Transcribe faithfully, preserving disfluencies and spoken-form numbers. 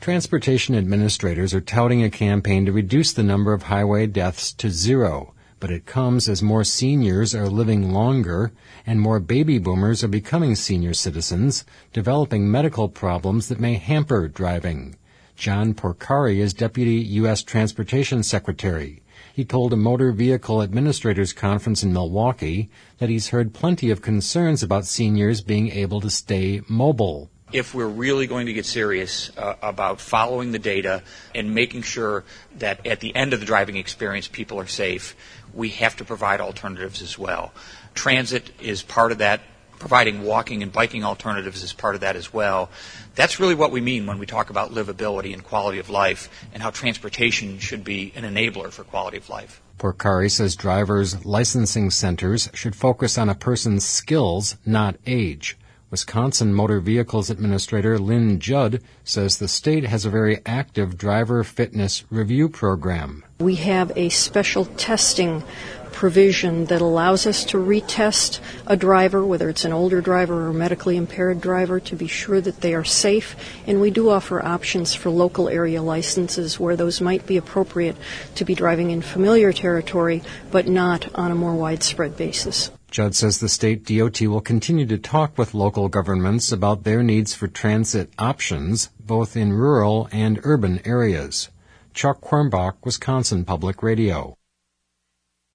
Transportation administrators are touting a campaign to reduce the number of highway deaths to zero, but it comes as more seniors are living longer and more baby boomers are becoming senior citizens, developing medical problems that may hamper driving. John Porcari is Deputy U S Transportation Secretary. He told a Motor Vehicle Administrators Conference in Milwaukee that he's heard plenty of concerns about seniors being able to stay mobile. If we're really going to get serious uh, about following the data and making sure that at the end of the driving experience people are safe, we have to provide alternatives as well. Transit is part of that. Providing walking and biking alternatives is part of that as well. That's really what we mean when we talk about livability and quality of life and how transportation should be an enabler for quality of life. Porcari says drivers' licensing centers should focus on a person's skills, not age. Wisconsin Motor Vehicles Administrator Lynn Judd says the state has a very active driver fitness review program. We have a special testing provision that allows us to retest a driver, whether it's an older driver or a medically impaired driver, to be sure that they are safe. And we do offer options for local area licenses where those might be appropriate to be driving in familiar territory, but not on a more widespread basis. Judd says the state D O T will continue to talk with local governments about their needs for transit options, both in rural and urban areas. Chuck Quirmbach, Wisconsin Public Radio.